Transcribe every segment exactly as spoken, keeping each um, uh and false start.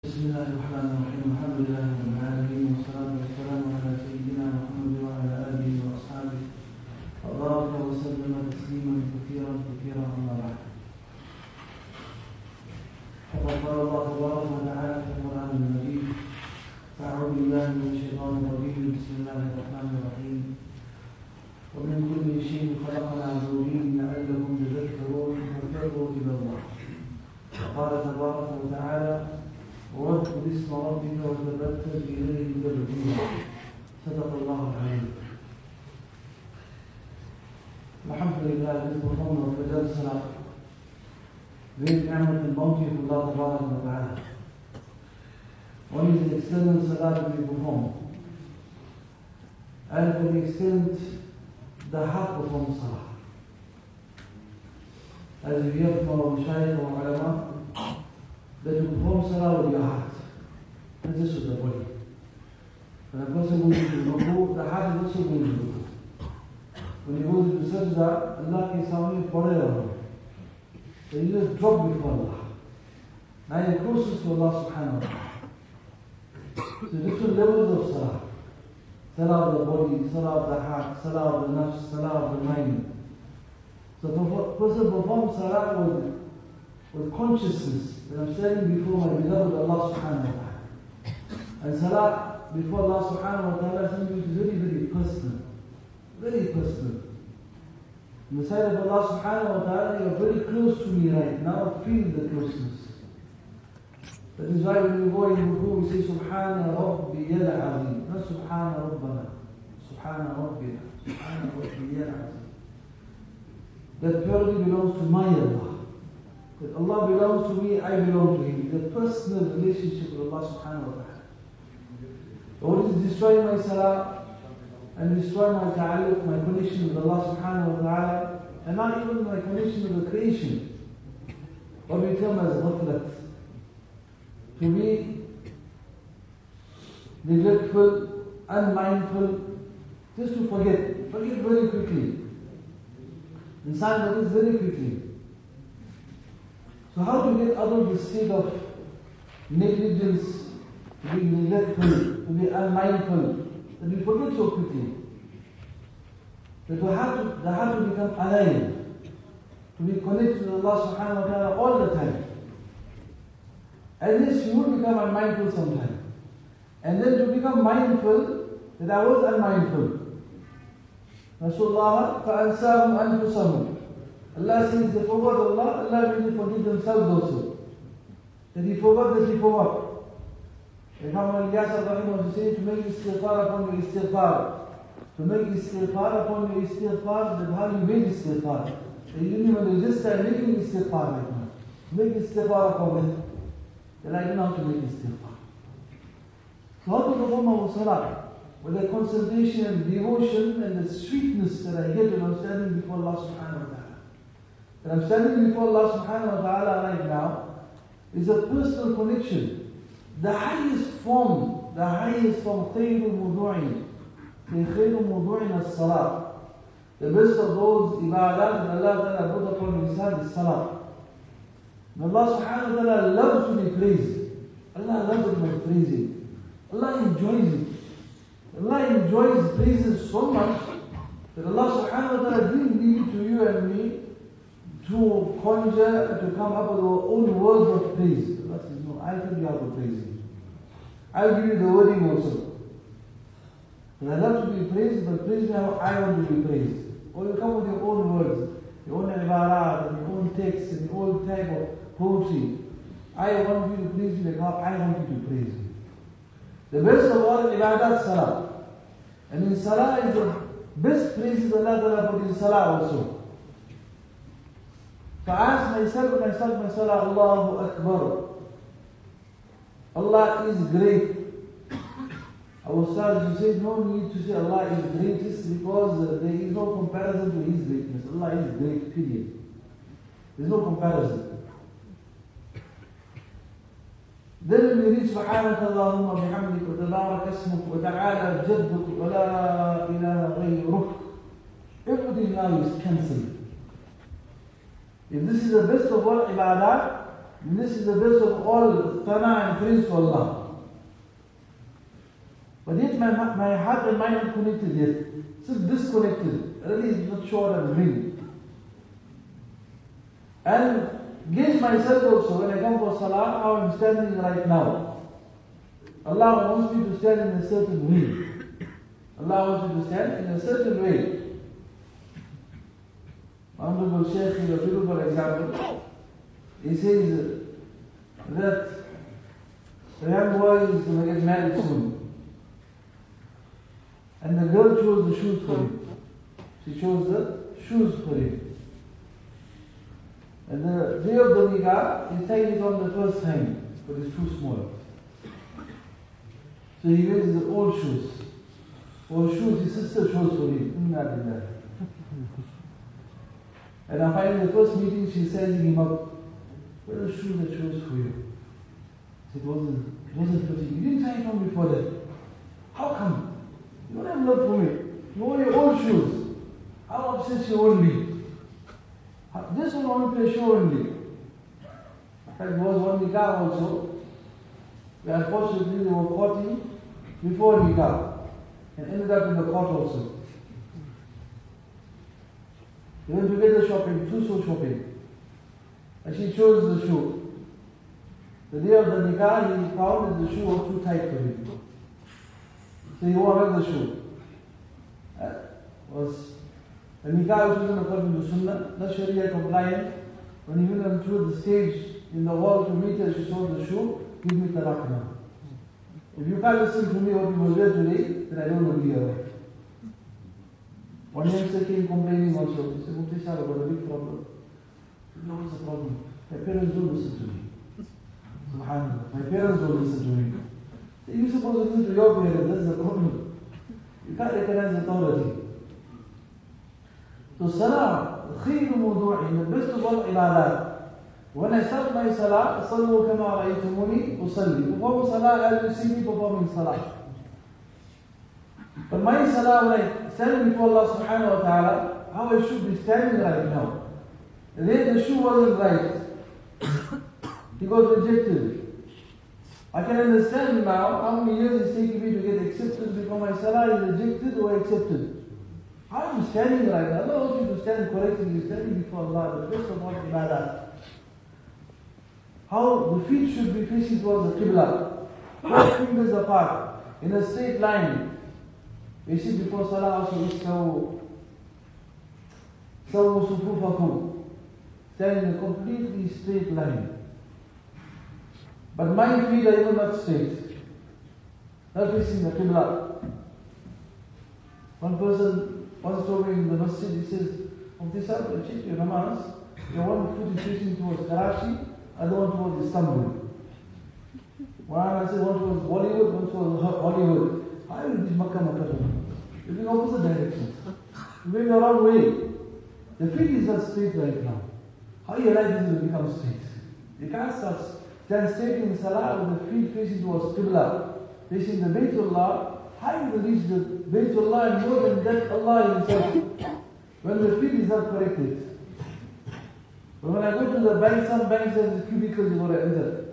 بسم الله الرحمن الرحيم الحمد لله رب العالمين والصلاة والسلام على سيدنا محمد وعلى آله وأصحابه وبارك وسلم تسليما كثيرا كثيرا أما بعد. فقد قال الله تبارك وتعالى في القرآن المجيد: أعوذ بالله من الشيطان الرجيم بسم الله الرحمن الرحيم ومن كل شيء خلقنا زوجين لعلكم تذكرون وترجعوا إلى الله. وقال تبارك وتعالى: واذكر اسم ربك وتبتل إليه تبتيلا. صدق الله العظيم. Alhamdulillah, this performance of Fajr Salah, great ni'mat and bounty of Allah Tabarak wa Ta'ala. One is the external Salah that we perform, and to the extent the heart performs Salah. As we hear from our Shaykh or Ulama, that you perform Salah with your heart, and this is the body. When a person goes into ruku, the heart is also going to ruku. When he goes into sajda, Allah ke samne pade raho. So you just drop before Allah. Now you're closest to Allah subhanahu wa ta'ala. So different levels of Salah. Salah of the body, Salah of the heart, Salah of the nafs, Salah of the mind. So a person performs Salah with, with consciousness that I'm standing before my beloved Allah subhanahu wa ta'ala. And Salah before Allah subhanahu wa ta'ala is something which is very, very personal. Very personal. In the sight of Allah subhanahu wa ta'ala, you are very close to me right now. Feel the closeness. That is why when we go in ruku, we say Subhana Rabbiyal Azim. Not Subhana Rabbana. Subhana Rabbina. Subhana Rabbiyal Azim. That purely belongs to my Allah. That Allah belongs to me, I belong to Him. The personal relationship with Allah subhanahu wa ta'ala. But what is destroying my salah and destroy my ta'alluq, my connection with Allah subhanahu wa ta'ala, and not even my connection with the creation, what we term as ghaflat. To be neglectful, unmindful, just to forget, forget very quickly. Insan forgets very quickly. So how to get out of the state of negligence, to be neglectful, to be unmindful, that we forget so quickly? That we have to, the heart to become alive, to be connected to Allah subhanahu wa ta'ala all the time. And yes, you will become unmindful sometime. And then to become mindful, that I was unmindful. Rasulullah فَأَنْسَاهُمْ أَنفُسَهُمْ. Allah says they forgot Allah, Allah means they forget themselves also. That he forgot that he forgot. Imam al-Ilyas al-Rahim was saying to make istighfar upon your istighfar. To make istighfar upon your istighfar, that how you make istighfar. That you didn't even register making istighfar right now. Make istighfar upon it. That I don't know how to make istighfar. So how to perform our salah? With the concentration and devotion and the sweetness that I get when I'm standing before Allah subhanahu wa ta'ala. That I'm standing before Allah subhanahu wa ta'ala right now is a personal connection. The highest form, the highest form, خَيْرُ مُوضُوعٍ خَيْرُ مُوضُوعٍ الصَّلَاةِ. The best of those ibadat that Allah ta'ala put upon his heart is salah. And Allah subhanahu wa ta'ala loves to be praised. Allah loves it by praising. Allah enjoys it. Allah enjoys praises so much that Allah subhanahu wa ta'ala didn't leave it to you and me to conjure, to come up with our own words of praise. Allah says, no, I'll tell you how to praise Him. I'll give you the wording also. But I love to be praised, but praise me how I want to be praised. Or you come with your own words, your own ibarat, and your own texts, and your own type of poetry. I want you to praise me like how I want you to praise me. The best of all ibadat, salah. And in salah is the best praises Allah Ta'ala put in salah also. So I ask myself when I start my salah, Allahu Akbar. Allah is great. Our Ustaz, you said no need to say Allah is greatest because uh, there is no comparison to His greatness. Allah is great, period. There is no comparison. Then when we reach سبحانك اللهم وبحمدك وتبارك اسمك وتعالى جدك ولا إله غيرك, everything now is cancelled. If this is the best of all ibadat, And this is the best of all thana and praise to Allah. But yet my, my heart and mind are connected yet. Still disconnected. Really is not sure what I'm doing. And gauge myself also when I come for salah, how I'm standing right now. Allah wants me to stand in a certain way. Allah wants me to stand in a certain way. Honorable Shaykh is a beautiful example. He says that the young boy is going to get married soon. And the girl chose the shoes for him. She chose the shoes for him. And the day of the nikah, he's tying it on the first time, but it's too small. So he wears his old shoes. Old shoes his sister chose for him. Inna And I find in the first meeting she says to him up, "What are the shoes I chose for you?" He said, it wasn't, it wasn't fitting. You didn't try it on before that. How come? You don't have love for me. You wear your old shoes. How upset you only? This one only play show only. In fact, there was one nikah also, where unfortunately they were caught before nikah and ended up in the court also. They went together shopping, two shoe shopping. And she chose the shoe. The day of the nikah, he found that the shoe was too tight for him. So he wore another shoe. That was the nikah which was in accordance to Sunnah, not Sharia compliant. When he went through the stage in the hall to meet her, she saw the shoe, give me talaq now. If you can't listen to me what you was there today, then I don't want to be here. One youngster came complaining also. He said, Mufti Sahib, I've got a big problem. He said, what's the problem? My parents don't listen to me. Subhanallah. My parents don't listen to me. So you're supposed to listen to your parents, that's the problem. You can't recognize authority. So salah, khayru mudu'in, the best of all ibadat. When I start my salah, sallu kama ra'aytumuni usalli. Perform salah as you see me performing salah. But my salah, when I stand before Allah subhanahu wa ta'ala, how I should be standing right now. And then the shoe wasn't right. He got rejected. I can understand now how many years it's taking me to get accepted because my salah is rejected or accepted. How am I standing right now? Allah wants you to stand correctly. You're standing before Allah, the best of all ibadah. How the feet should be facing towards the Qibla. Four fingers apart, in a straight line. You see before Salah also istawu. Sawu sufufakum. Stand in a completely straight line. But my feet are even not straight. Not facing the Qibla. One person once told me in the masjid, he says, Mufti Sahib, check your namaz. Your one foot is facing towards Karachi, other one towards Istanbul. One I said one towards Bollywood, one towards Hollywood. How will this Makkah Makkah? It's in opposite directions. You're going the wrong way. The feet is not straight right now. How your life is will become straight? You can't start stand straight in Salah with the feet facing towards Qibla, facing the Baytullah. How you will reach the Baytullah and more than that Allah himself when the feet is not corrected. But when I go to the bank, some banks have the cubicles you got to enter.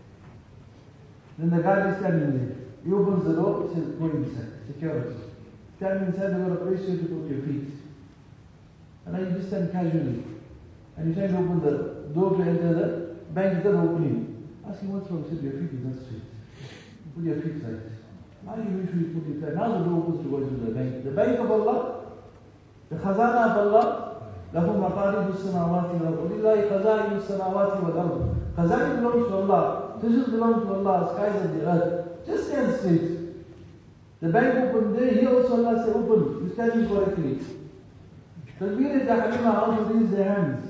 Then the guard is standing there. He opens the door, he says, go inside. Security. Stand inside, they've got a place where to put your feet. And then you just stand casually. And you try to open the door to enter the bank without opening. Ask him what's wrong. He said, your feet is not straight. Put your feet right. How do you usually put your feet? Now the door opens to go into the bank. The bank of Allah, the khazana of Allah, لَهُ مَقَارِبُ السَّمَاوَاتِ وَالْأَرْضِ وَلِلَّهِ خَزَائِنُ السَّمَاوَاتِ وَالْأَرْضِ. Khaza'in belongs to Allah. Treasures belong to Allah. Skies and the earth. Just stand straight. The bank opened there. Here also Allah said open. You standing correctly. Talbir al-Tahrima, how to raise their hands.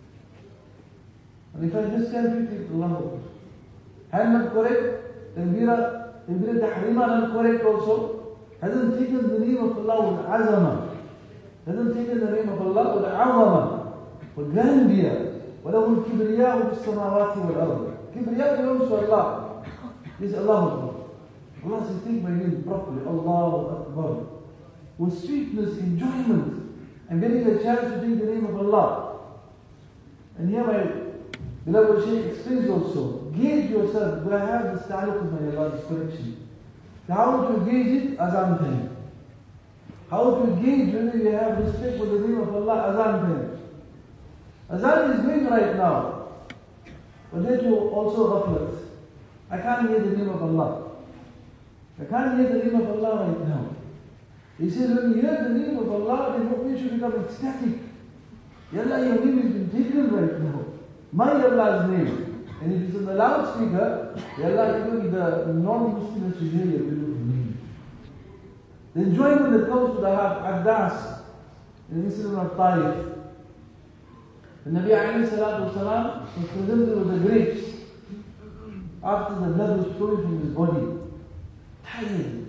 And if I just stand quickly, Allah Akbar. Hand not correct. Talbir al-Tahrima not correct also. Hasn't taken the name of Allah with azama. Hasn't taken the name of Allah with azama. With grandeur. وَلَهُ الْكِبْرِيَاءُ فِي السَّمَاوَاتِ وَالْأَرْضِ. Kibriya belongs to Allah. Yes, Allah Akbar. Allah says, take my name properly. Allahu Akbar. With sweetness, enjoyment. And getting a chance to take the name of Allah. And here my Beloved Shaykh explains also, gauge yourself, do I have this ta'alluq with my Allah, this connection? How to gauge it? Azan time. How to gauge whether you have respect for the name of Allah? Azan time. Azan is going right now, but then you also ghaflat. I can't hear the name of Allah. I can't hear the name of Allah right now. He says, when you hear the name of Allah, then mu'min should become ecstatic. Ya Allah, your name has been taken right now. My Allah's name. And if it's in the loudspeaker, Ya Allah, even the non-Muslims should hear your beautiful name. The enjoyment that comes to the heart, Addas, in the incident of Taif. The Nabi alayhi salatu wasalam was presented with the grapes after the blood was flowing from his body. Tired.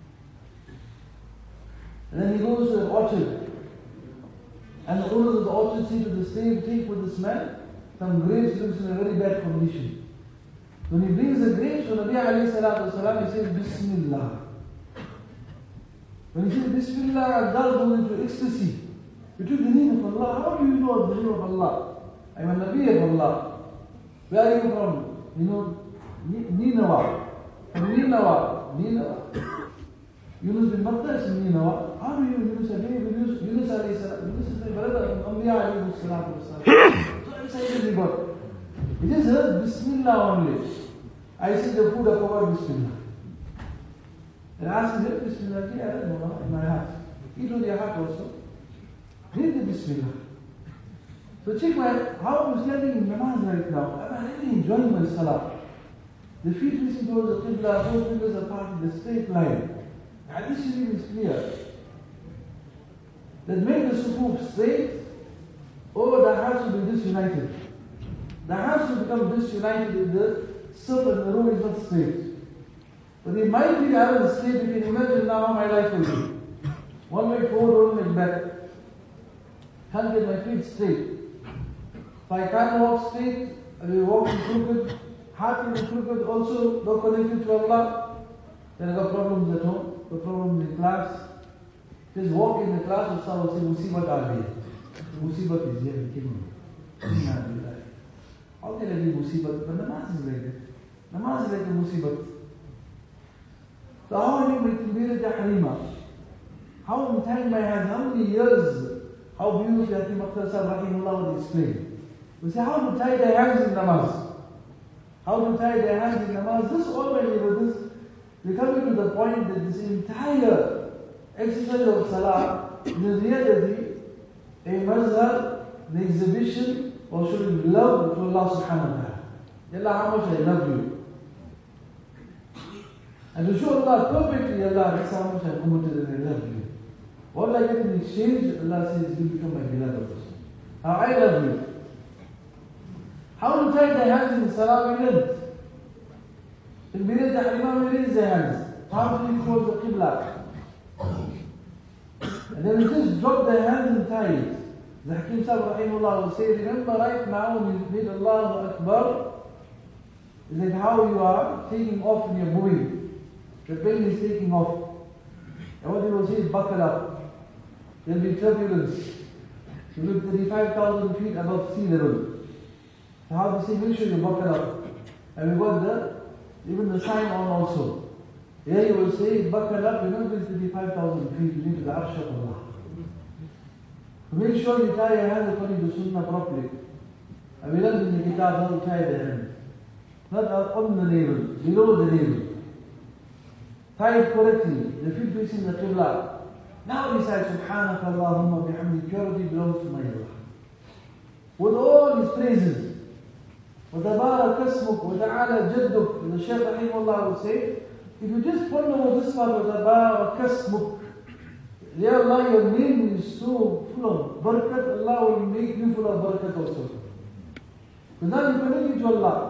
And then he goes to an orchard. And the owners of the orchard say to the slave, take with this man some grapes, looks in a very bad condition. When he brings the grapes, when Nabi alayhi salatu wasalam, he says, Bismillah. When he says Bismillah, God goes into ecstasy. You took the name of Allah. How do you know the name of Allah? I am a Nabi of Allah. Where are you from? You know, Ninawa. From Ninawa. Ninawa. Yunus bin Matta is in Ninawa. How do you Yunus Yunus Yunus alayhi salam? Yunus is my brother of Anbiya alayhi salatu wasalam. So excited he got. He just heard Bismillah only. I said the food, I forgot Bismillah. And I asked him, Bismillah, I don't know, in my heart. Eat with your heart also. Read the Bismillah. So check my, how I was standing in namaz right now. I'm really enjoying my salah. The feet facing towards the Qibla, both fingers apart in the straight line. And this is clear. That make the sufuf straight, or the house will be disunited. The house will become disunited if the surf and the room is not straight. But it might be out of the straight, you can imagine now how my life will be. One leg forward, one leg back. Can't get my feet straight. If I can't walk straight, I will walk in crooked, heart will be crooked, also no connection to Allah. Then I got problems at home, got problems in class. Just walk in the class and someone will say, Musibat are here. Musibat is here, the king. How can I be Musibat? But namaz is like that. Namaz is like a Musibat. So how are you with Takbirat Tahrima? How I'm tying my hands, how many years, how beautifully Hakim Akhtar Sahib Rahimullah would explain. We say how to tie their hands in namaz. How to tie their hands in namaz. This already with this, we're coming to the point that this entire exercise of salah is reality a mazhar, an exhibition, or should it be love to Allah subhanahu wa ta'ala. Allah, how much I love you. And to show Allah perfectly, Allah, that's how much I committed and I love you. What I get in exchange, Allah says, you become my beloved person. How I love you. How to tie the hands in salah we learned. In Takbirat Tahrima we raise the hands. How to towards the Qibla. And then we just drop the hands and tie it. The Hakim Sahib Rahimullah will say, remember right now when you read Allahu Akbar, is like how you are taking off when you're moving. The plane is taking off. And what he will say is buckle up. There will be turbulence. You look thirty-five thousand feet above sea level. So how to say, make sure you buckle up. And we got the, even the sign on also. Here you will say, buckle up, you're not going thirty-five thousand feet, you need to the arsh of Allah. So make sure you tie your hands according to Sunnah properly. And we learned in the kitab how to tie the hands. Not on the navel, below the navel. Tie it correctly, the feet facing the Qibla. Now recite Subhanaka Allahumma bihamdi, purity belongs to my Allah. With all his praises. وَتَبَارَكَ اسْمُكَ وَتَعَالَى جَدُّكَ. The Shaykh Rahimullah would say, if you just ponder on this part, وَتَبَارَكَ اسْمُكَ. Ya Allah, your name is so full of barakat, Allah will make you full of barakat also. Because now you connect it to Allah.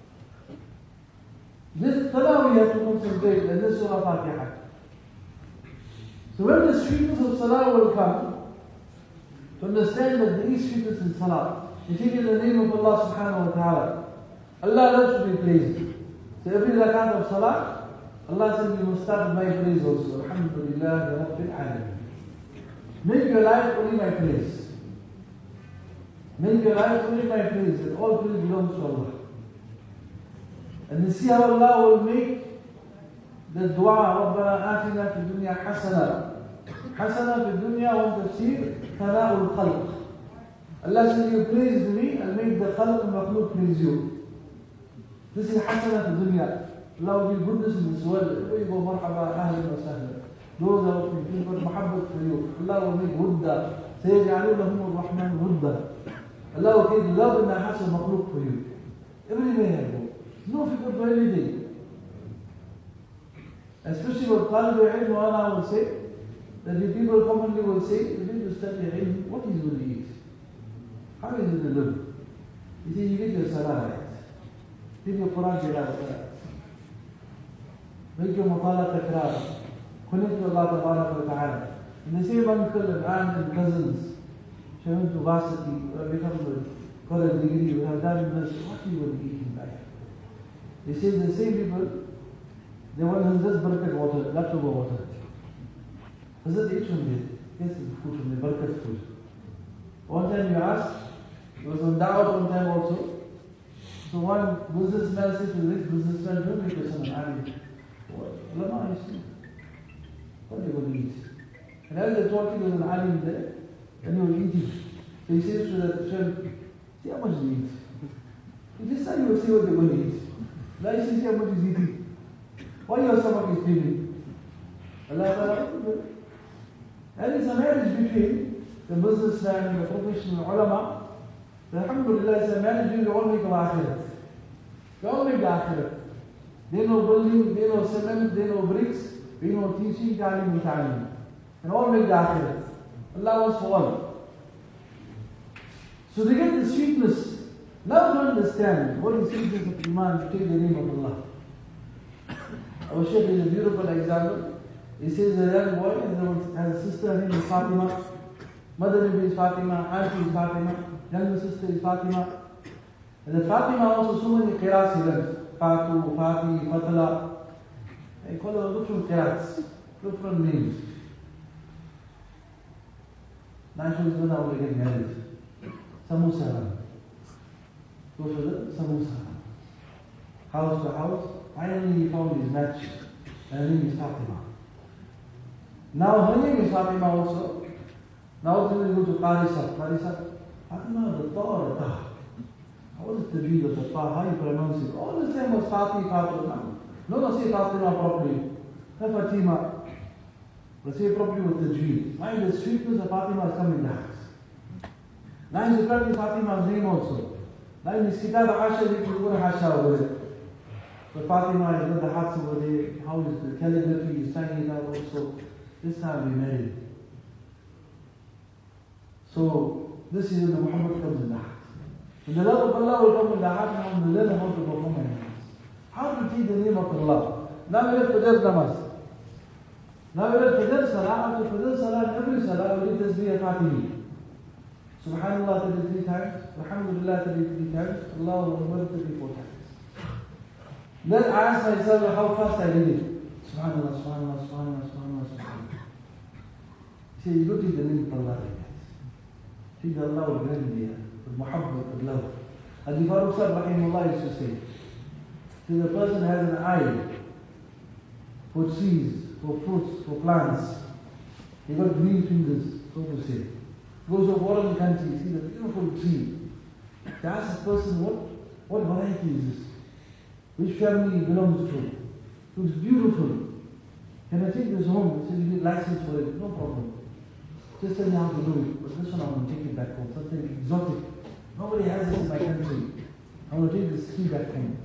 This salah we have to concentrate, and this Surah Fatiha. So when the sweetness of salah will come, to understand that there is sweetness in salah, you take in the name of Allah subhanahu wa ta'ala. Allah loves to be praised. So every rakat of salah, Allah says you must start with my praise also. Alhamdulillah Rabbil Alameen. Make your life only my praise. Make your life only my praise, and all praise belongs to Allah. And you see how Allah will make the dua, رَبَّنَا آتِنَا فِي الدُّنْيَا حَسَنًا. حَسَنًا في الدنيا وتفسير ثناء الخلق. Allah says, you praise me, I'll make the khalq and makhluk praise you. This is hasana fi dunya. Allah will give goodness in this world. Everybody go marhaba, ahlan wa sahlan. Those are people got muhabbat for you. Allah will make wudda. سَيَجْعَلُوا لَهُمُ الرَّحْمَنُ وُدَّا. Allah will give love and ahsan makhluk for you. Everywhere I go. No figure for anything. Especially what Talib al-Ilm wa ana will say, that the people commonly will say, if you need to study ilm, what is going to eat? How is it to live? You see, you get your salah right. Take your Quran tilawat. Make your mutala takrar. Connect to Allah Tabaraka wa Ta'ala. And the same uncle and aunt and cousins, she went to varsity, or become got a degree, or have done this, what are you going to eat in life? They say the same people, they want to just barakat water, leftover water. Hazrat eat from there. Yes, the food from the barakat food. One time you asked, it was on da'wah one time also. So one businessman said to the next businessman, don't make your son an alim. What? Ulama, I see. What are you going to eat? And as they told him there was an alim there, and he was eating. So he says to the chef, see how much he eats. He just said you will see what they're going to eat. Now you see how much he's eating. Why your stomach is feeling? Allah Ta'ala. And it's a marriage between the businessman and the professional ulama. Alhamdulillah, it's a marriage between the all make of akhirat. They all make the akhirat. They know building, they know cement, they know bricks, they know teaching, ta'lim and ta'lim. And all make the akhirat. Allah wants for all. So they get the sweetness. Now to understand what is sweetness of Iman, to take the name of Allah. Our Shaykh is a beautiful example. He says a young boy has a sister, her name is Fatima. Mother name is Fatima, auntie is Fatima, younger sister is Fatima. And the Fatima also so many qirats he learns. Fatu, Fati, Fatala. They call her different qirats, different names. Now she was going to get married. Samusa. Go for the Samusa. House to house. Finally he found his match. And her name is Fatima. Now her name is Fatima also. Now then we go to Qarisa. Qarisa, Fatima, the Ta or the Ta? How is it the read of the Ta? How you pronounce it? All the same was Fati, Fatima. No, no, say Fatima properly. Not Fatima. But say properly with the Tajweed. Mind the sweetness of Fatima is coming back. Now you practice Fatima's name also. Now in this Kitab Hasha, you can go to Hasha over there. But Fatima has got the hearts over there. How is the calligraphy? He's signing it out also. This time we married. So, this is when the Muhammad comes in the heart. When the love of Allah will come in the heart, and we learn how to perform our namaz. How to take the name of Allah. Now we read Fajr namaz. Now we read Fajr salah. After Fajr salah, in every salah, we read Tasbih Fatimi. Subhanallah thirty-three times. Alhamdulillah thirty-three times. Allahu Akbar thirty-four times. Then I asked myself how fast I did it. Subhanallah, Subhanallah, Subhanallah, Subhanallah, Subhanallah. See, you don't take the name of Allah like that. Take Allah with grandeur, with muhabbat, with love. As the Farooq Sahib Rahimullah used to say, see, the person has an eye for trees, for fruits, for plants. He got green fingers, so to say. Goes to a foreign country, see the beautiful tree. They ask the person, what, what variety is this? Which family it belongs to? Looks beautiful. Can I take this home? He said, you need license for it. No problem. Just tell me how to do it. But this one I'm going to take it back home. Something exotic. Nobody has this in my country. I'm going to take this tree back home.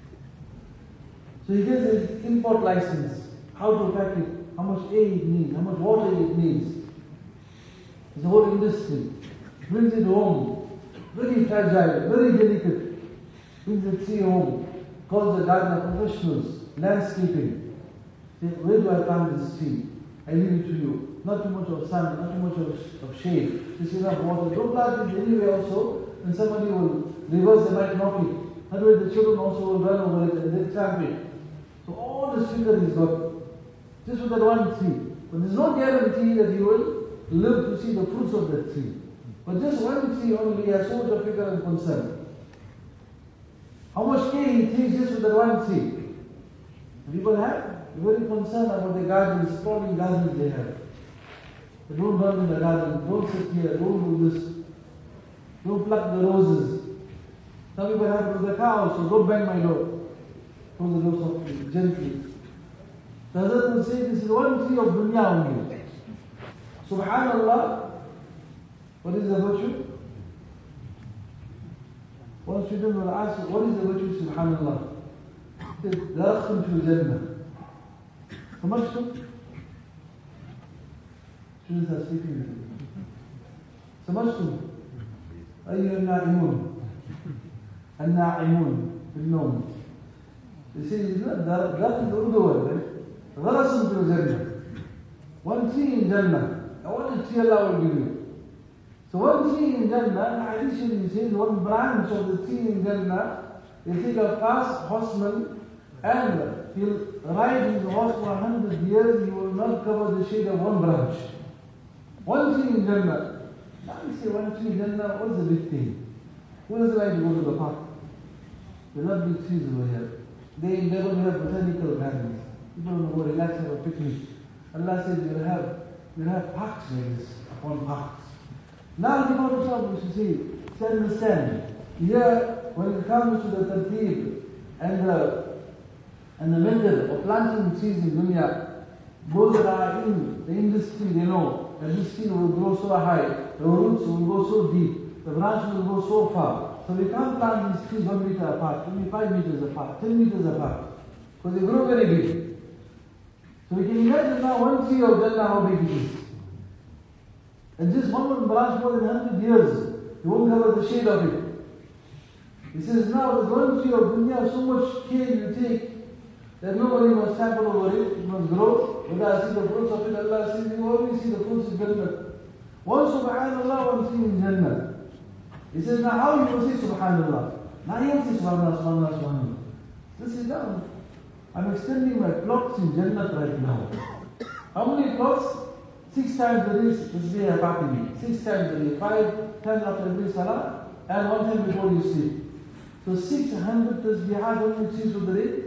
So he gets his import license. How to pack it. How much air it needs. How much water it needs. It's a whole industry. Brings it home. Very fragile. Very delicate. Brings the tree home. Calls the gardener professionals. Landscaping. Say, where do I plant this tree? I leave it to you. Not too much of sun, not too much of, of shade. Just enough water. Don't plant it anywhere also, and somebody will reverse, they might knock it. Otherwise the children also will run over it and they tramp it. So all the figure he's got. Just with that one tree. But there's no guarantee that he will live to see the fruits of that tree. But just one tree only, he has so much of figure and concern. How much care he takes just with that one tree. People have very concerned about the gardens, sprawling gardens they have. They don't run in the garden, don't sit here, don't do this, don't pluck the roses. Some people have with the cow, so don't bang my door. Close the door softly, gently. The Hazrat will say, this is one tree of dunya only. Subhanallah, what is the virtue? One student will ask, what is the virtue, Subhanallah? He says, دَخْلٌ فِي الْجَنَّةِ. سمجتم? Students are speaking with you. سمجتم؟ أيها النائمون الناعمون بالنوم. They say, it's not داخل Urdu word, right? غرس في الجنة. One tree in Jannah. I want to tree Allah will give you. So one tree in Jannah, additionally says, one branch of the tree in Jannah, he'll take a fast horseman and he'll ride his horse for a hundred years, he will not cover the shade of one branch. One tree in Jannah. Now you say one tree in Jannah, what's the big thing? Who doesn't like to go to the park? There are not big trees over here. They, they don't have botanical gardens. People don't go relax and have a picnic. Allah says you'll have, you'll have parks like this, upon parks. Now the Prophet used to say, to understand, here when it comes to the tartib and the, and the method of planting trees in dunya, those that are in the industry, they know that this tree will grow so high, the roots will go so deep, the branches will go so far. So we can't plant these trees one meter apart, twenty-five meters apart, ten meters apart, because they grow very big. So we can imagine now one tree of Jannah how big it is. And just one one branch more than one hundred years, you won't cover the shade of it. He says now there's one tree of dunya, so much care you take, that nobody must trample over it, it must grow. Whether I see the fruits of it, Allah says you always see the fruits in Jannah. One subhanallah, one tree in Jannah. He says, now how you will say subhanallah? Now you will say subhanallah, subhanallah, subhanallah. This is down. I'm extending my clocks in Jannah right now. How many clocks? Six times a day, this day I party me. Six times a day. Five times after every salah, and one time before you sleep. So six hundred tasbihat, how many trees for the day?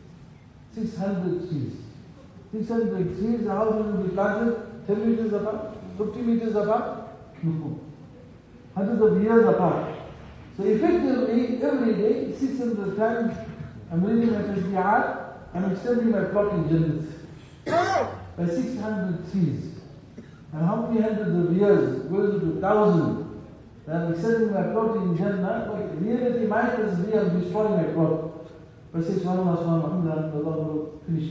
Six hundred trees. Six hundred trees, how many will be planted? Ten meters apart? Fifty meters apart? No. Hundreds of years apart. So effectively, every day, six hundred times, I'm reading my tasbihat, I'm extending my clock in Jannah by six hundred trees. And how many hundreds of years goes into thousands? I'm extending my clock in Jannah, but in reality, my tasbih, I'm destroying my clock. But says, subhanallah, subhanallah, alhamdulillah, will finish.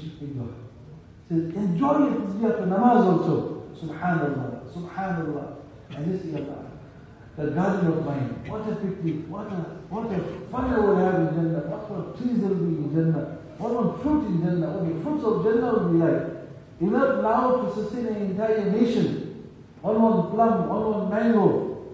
Says, enjoy your tasbih after namaz also. Subhanallah, subhanallah. And this is Allah. The garden of mine, what a picnic, what a, what a fun I will have in Jannah, what for trees there will be in Jannah, what one fruit in Jannah, what the fruits of Jannah will be like. Enough now to sustain an entire nation. One one plum, one one mango.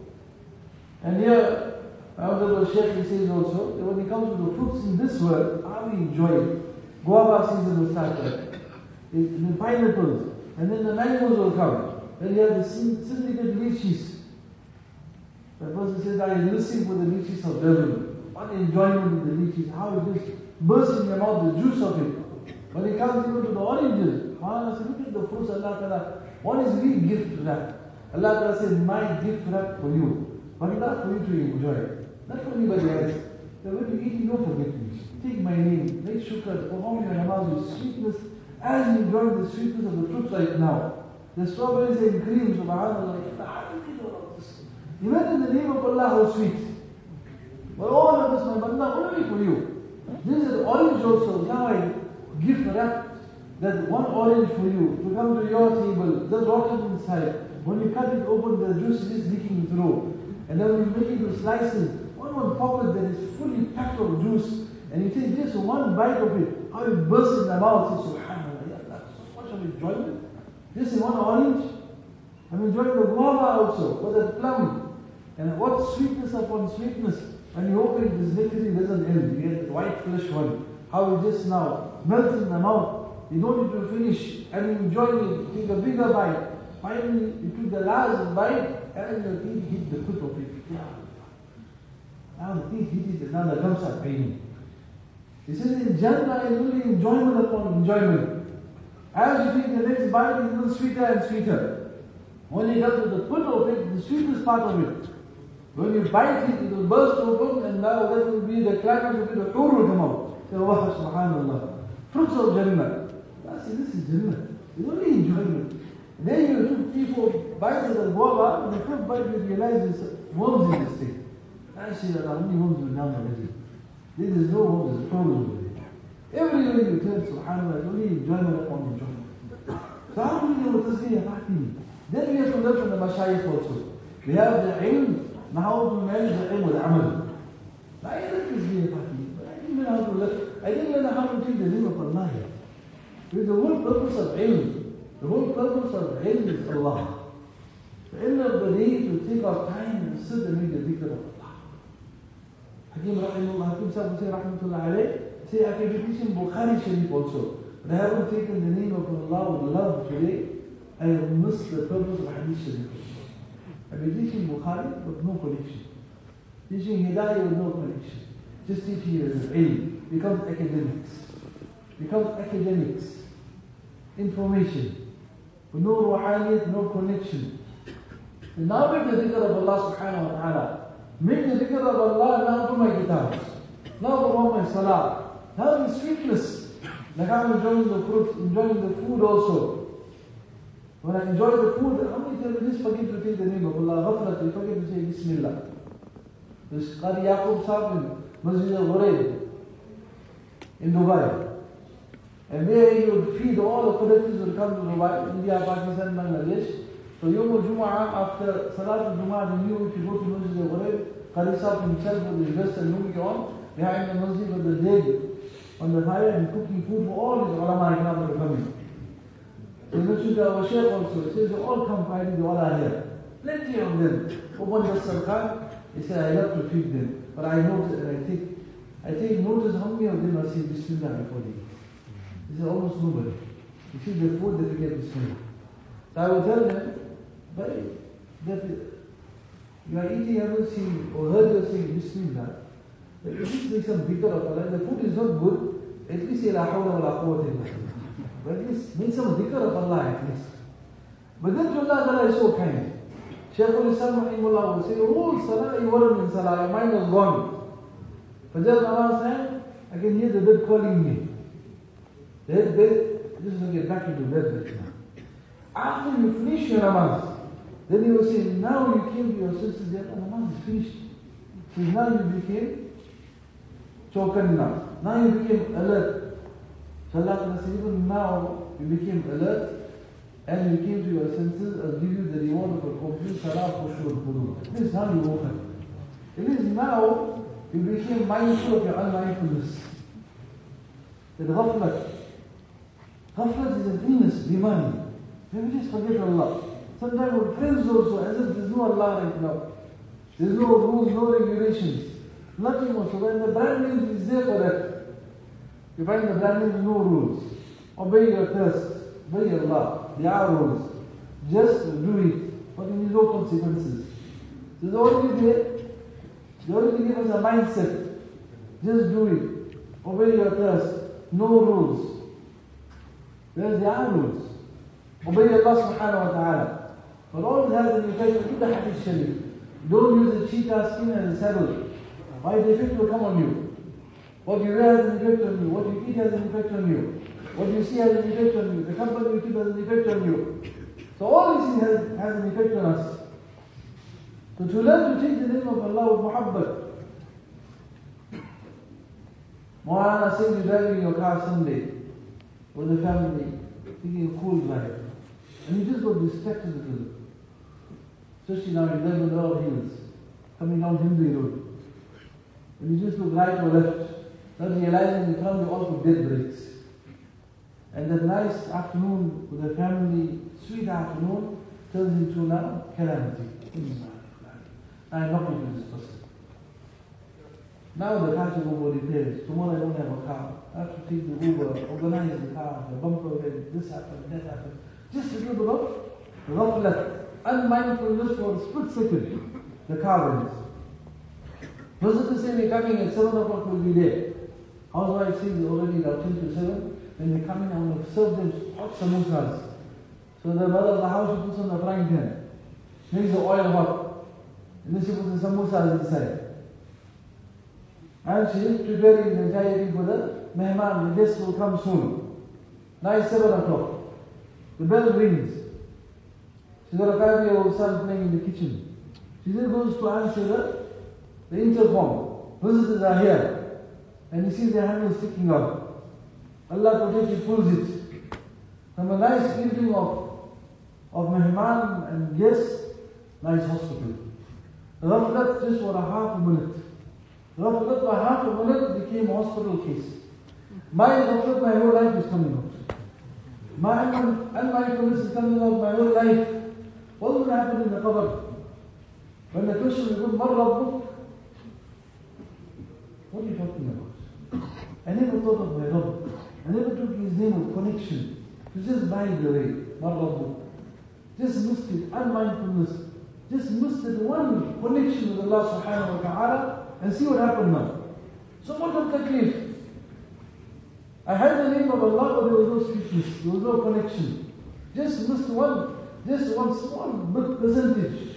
And here, Honorable Sheikh he says also, that when it comes to the fruits in this world, how we enjoy it. Guava season will start right? The pineapples, and then the mangoes will come. Then you have the syndicate lychees. The person says, I am listening for the lychees of Durban. What enjoyment with the lychees, how it just bursts in your mouth, the juice of it. When it comes even to the oranges, Allah says, look at the fruits Allah Ta'ala. What is we gift wrap? Allah Ta'ala says, my gift wrap for you. But not for you to enjoy. Not for anybody else. That when you eat, don't forget me. Take my name, make shukr, perform your namaz with sweetness, as you enjoy the sweetness of the fruits right now. The strawberries and cream, subhanAllah. How do you get all of this? Imagine the name of Allah, how sweet. But all of this, my banda, only for you. This is orange also. Now I gift wrap that one orange for you to come to your table, just rotten inside. When you cut it open, the juice is leaking through. And then when you make it into slices, one one pocket that is fully packed of juice, and you take just one bite of it, how it bursts in the mouth, say, subhanAllah, ya Allah, so much of enjoyment. Just in one orange, I'm enjoying the guava also, or the plum. And what sweetness upon sweetness. When you open it, this literally doesn't end. You get the white flesh one. How it just now melts in the mouth. You don't need to finish and you enjoy it. You take a bigger bite. Finally, you took the last bite and your teeth hit the tip of it. Yeah. Now the teeth hit it, now the gums are paining. He says in Jannah is only enjoyment upon enjoyment. As you take the next bite, it becomes sweeter and sweeter. When you get to the foot of it, the sweetest part of it. When you bite it, it will burst open, and now that will be the climax, will be the hur will come out. Say, oh, subhanallah. Fruits of Jannah. I say, this is Jannah. It's only enjoyment. Then you took three, four bites of the guava, and the fifth bite you realize there's worms in this thing. I say that only worms will down already. There is no worms, there's a problem with it. Everywhere you turn, subhanallah, it's only enjoyment upon enjoyment. So how do we know what tasbih Fatimi? Then we have to learn from the mashayikh also. We have the ilm, now how to manage the ilm with amal. I learned tasbih Fatimi, but I didn't learn how to learn. I didn't learn how to take the name of Allah here. Because the whole purpose of ilm, the whole purpose of ilm is Allah. The end of the day to take our time and sit and read the dhikr of Allah. Hakim Rahimullah, Hakim Sahib say Rahmatullah alayh, say I can be teaching Bukhari Sharif also. But I haven't taken the name of Allah with love today. I have missed the purpose of Hadith Sharif. I've been teaching Bukhari with no connection. Teaching Hidayah with no connection. Just teaching you as ilm. Becomes academics. Becomes academics. Information. With no ruhaniyat, no connection. And now make the dhikr of Allah subhanahu wa ta'ala. Make the dhikr of Allah now to my kitabs. Now perform my salah. Now in sweetness. Like I'm enjoying the fruit, enjoying the food also. When I enjoy the food, how many times I just forget to take the name of Allah? Ghaflat, you forget to say Bismillah. This Qari Yaqub Sahib in Masjid al-Ghuraib in Dubai. And there you would feed all the Qurayshis will come to Dubai, India, Pakistan, Bangladesh. So Yom al-Jumu'ah, after Salat al-Jumu'ah, they knew if you go to Masjid al-Ghuraib, Qari Sahib himself with his vest and lungi on, behind the masjid with the dead on the fire and cooking food for all his ulama ikram that are coming. So he mentioned to our Shaykh also, he says, they all come finding the ulama here. Plenty of them. Open the sarkar, he said, I love to feed them. But I notice, and I take, I take notice how many of them are saying Bismillah before they eat. He said, almost nobody. You see the food that we get Bismillah. So I will tell them, but that you are eating, I haven't seen or heard you saying Bismillah. But at least make some dhikr of Allah. The food is not good, at least say La hawla wa la quwwata illa billah. But at least make some dhikr of Allah at least. But then Allah Ta'ala is so kind. Shaykh al-Islam Rahimullah will say, oh, salah, you weren't in salah, your mind was gone. Fajr Namaz time, I can hear the bed calling me. The head bed, just to get back into bed right now. After you finish your Namaz, then he will say, now you came to your senses, your Namaz is finished. So now you became choken now. Now you became alert. Salah says, even now you became alert and you came to your senses, I'll give you the reward of a complete salah for sure. This is how you woke up. It is now you became mindful of your unmindfulness. The ghaflat. Ghaflat is an illness, dimani. Maybe just forget Allah. Sometimes with friends also, as if there's no Allah right now. There's no rules, no regulations. Nothing also. When the brand name is there for that. You find the brand name, no rules. Obey your thirst. Obey Allah. There are rules. Just do it. But there is no consequences. There's already there. They already give us a mindset. Just do it. Obey your thirst. No rules. Whereas there are rules. Obey Allah subhanahu wa ta'ala. But all it has an effect in the hadith sharif. Don't use the cheetah skin as a saddle. Why the effect will come on you? What you wear has an effect on you. What you eat has an effect on you. What you see has an effect on you. The company you keep has an effect on you. So all these things has, has an effect on us. So to learn to take the name of Allah with muhabbat. Moana says you're driving your car Sunday with the family, taking a cool drive. And you just got distracted a little. Especially now in Lebanon hills, coming down Hindley Road. And you just look right or left, not realizing you can't be all for dead breaks. And that nice afternoon with the family, sweet afternoon, turns into now calamity. I'm not going to this person. Now the car should go for repairs. Tomorrow I don't have a car. I have to take the Uber, organize the car, the bumper, this happened, that happened. Just a little bit of ghaflat. unmindfulness for a split second, the car went. Visitors say we're coming at seven o'clock, we'll be there. Housewife says already about ten to seven. When they come in, I want to serve them hot samosas. So the mother of the house, she puts on the frying pan, makes the oil hot, and then she puts the samosas inside. And she is preparing the entire thing for the mehman, the guests will come soon. Now it's seven o'clock. The bell rings. She's got a five-year-old son playing in the kitchen. She then goes to answer the, the intercom. Visitors are here. And he sees their handle sticking out. Allah protects, he pulls it. From a nice evening of, of mehman and guests, nice hospital. Ghaflat just for a half a minute. Ghaflat for half a minute became a hospital case. My ghaflat, my whole life is coming out. My unmindfulness is coming out my whole life. What will happen in the qabr? When the question is good, Mar Rabbuk? What are you talking about? I never thought of my Rabb. I never took his name of connection. To just by the way, Mar Rabbuk. Just missed it, unmindfulness. Just missed it, one connection with Allah subhanahu wa ta'ala, and see what happened now. So what of taklif? I had the name of Allah, but there was no sweetness, there was no connection. Just missed one, just one small bit percentage.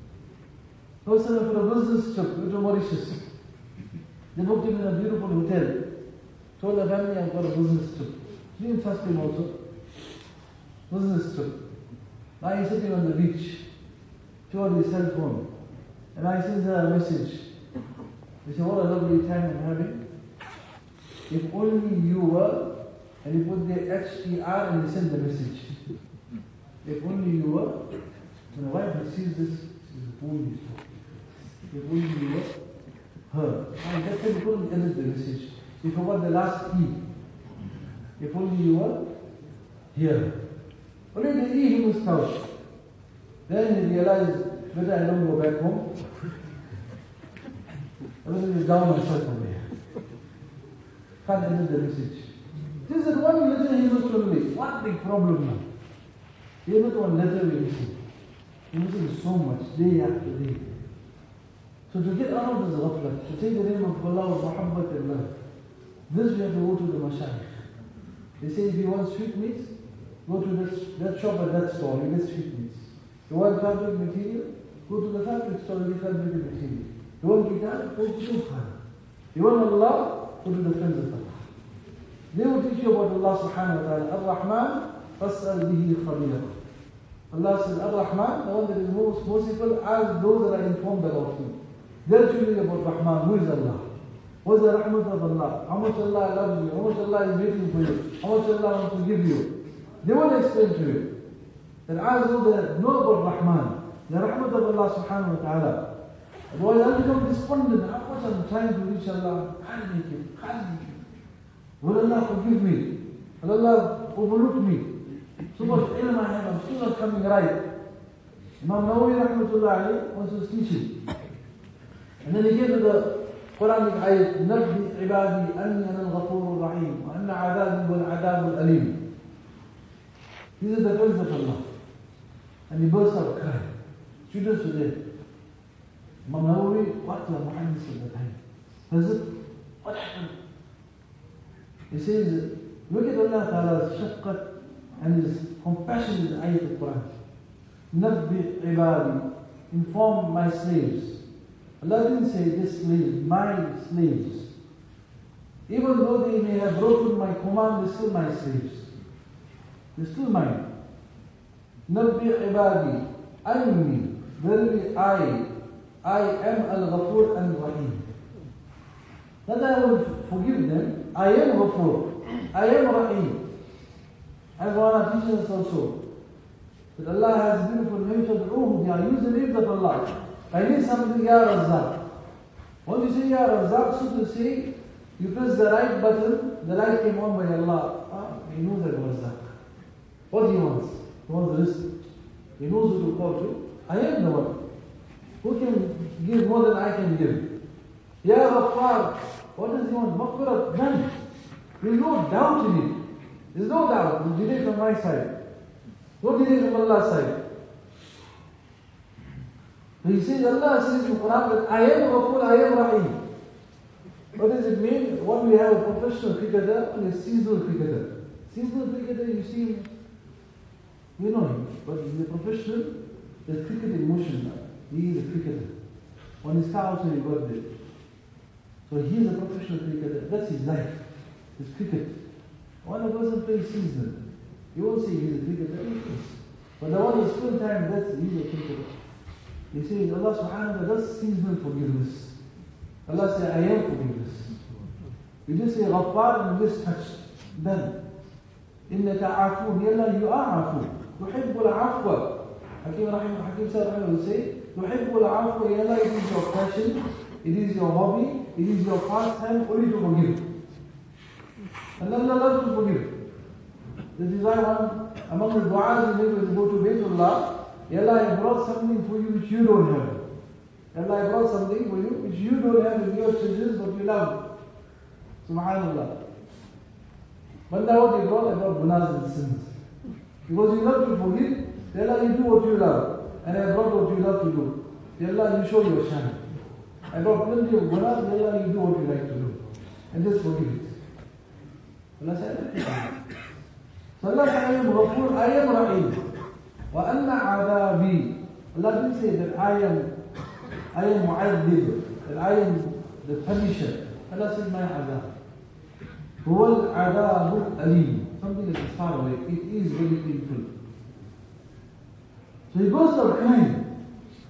Person for a business trip to Mauritius. They booked him in a beautiful hotel. Told the family, I've got a business trip. She didn't trust him also. Business trip. Now he's sitting on the beach. She had his cell phone. And I sent her a message. They said, what a lovely time I'm having. If only you were, and he put the H T R and he sent the message. If only you were, when a wife receives this, she says, if only you were. If only you were her. And that's why he couldn't edit the message. He forgot the last E. If only you were here. Only the E he must couch. Then he realized, better I don't go back home. Everything is down myself over here. Can't edit the message. This is one letter he must only. What big problem now? He not one letter we missing. He missing so much, day after day. So to get out of this ghaflat, to take the name of Allah wa Muhammad and love, this we have to go to the mashayikh. They say if you want sweet meats, go to that, that shop at that store, you get sweet meats. You want fabric material, go to the fabric store, you get fabric material. You want guitar, go to the Quran. You want Allah, go to the friends of Allah. They will teach you about Allah subhanahu wa ta'ala. Ar-Rahman, fas'al bihi khabira. Allah says, Ar-Rahman, the one that is most merciful, ask those that are informed about him. They'll tell you about Rahman, who is Allah? What's the rahmat of Allah? How much Allah loves you? How much Allah is waiting for you? How much Allah wants to give you? They will explain to you. That ask those that know about Rahman, the rahmat of Allah subhanahu wa ta'ala. Otherwise I'll become despondent. How much I'm trying to reach Allah? Can't make it. Can't make it. Will Allah forgive me? Will Allah overlook me? So much ilm I have, I'm still not coming right. Imam Nawawi rahmatullah alayhi was his teaching. And then he came to the Quranic ayat, نَبِّ عِبَادِي أَنِّي أَنَا الْغَفُورُ الرَّحِيمُ وَأَنَّ عَذَابِي هُوَ الْعَذَابُ الْأَلِيمُ. These are the friends of Allah. And he burst out crying. Students were there. Imam Nawawi, what the Muhammad at the time? Hazrat, what happened? He says, look at Allah Ta'ala's shafqat and his compassion in the ayat of Quran. Nabbi ibadi, inform my slaves. Allah didn't say this slave, my slaves. Even though they may have broken my command, they're still my slaves. They're still mine. Nabbi ibadi, anni, verily I, I am al-Ghafur and Rahim. Not that I will forgive them, I am Ghafur, I am Rahim. As one of our teachers also, that Allah has beautiful names of Ruh, they are using the names of Allah. I need something, Ya Razzaq. When you say Ya Razzaq, so to say, you press the right button, the light came on by Allah. Ah, he knows that Razzaq. What he wants? He wants the rizq. He knows who to call to. I am the one who can give more than I can give. Ya Ghaffar, what does he want? Maghfirat, none. There is no doubt in it. There is no doubt. There's delay from my side. No delay from Allah's side. So he says, Allah says in the Quran that I am Ghafur, I am Rahim. What does it mean? One, we have a professional cricketer and a seasonal cricketer. Seasonal cricketer, you see him, you know him, but he's a professional, there's cricket in motion now. He is a cricketer. On his car also he got there. So he is a professional cricketer. That's his life. His cricket. One person plays seasonal. You won't say he's a cricketer. But the one who's full time, that's he's a cricketer. He says Allah subhanahu wa ta'ala does seasonal forgiveness. Allah says, I am forgiveness. You just say Ghaffar and you just touch. Done. إِنَّكَ عَفُونَ يَلَّا you are عَفُونَ. تُحِبُّ الْعَفْوَ. Hakim Rahim, Hakim Sahib Rahim will say, تُحِبُّ الْعَفْوَ يَلَّا it is your passion, it is your hobby, it is your pastime, only to forgive. And Allah loves to forgive. This is why one among the du'as you make when you go to Baytullah, Allah, I brought something for you which you don't have. Allah, I brought something for you which you don't have in your children, but you love. Subhanallah. But now what he brought? I brought gunas and sins. Because you love to forgive, Allah, you do what you love. And I brought what you love to do. Allah, you show your shine. I brought plenty of gunas, Allah, you do what you like to do. And just forgive it. Allah said, so Allah said, I am Ghafur, I am Rahim. وَأَنَّ عَذَابِي. Allah didn't say that I am, I am Mu'adhib, that I am the punisher. Allah said, my adab. هُوَ الْعَذَابُ الْأَلِيمُ. Something that is far away. It is very painful. So he goes to crying.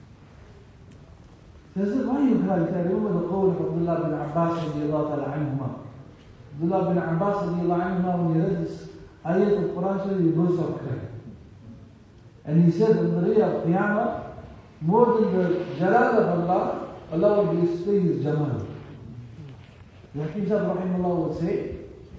He says, why are you crying? I remember the qawl of Abdullah bin Abbas radiallahu ta'ala anhuma. Abdullah bin Abbas radiallahu anhuma, when he read this ayat of Quran, he goes to crying. And he said, on the day of Qiyamah, more than the jalal of Allah, Allah will display His jamal. The Hakim Sahib Rahimullah would say,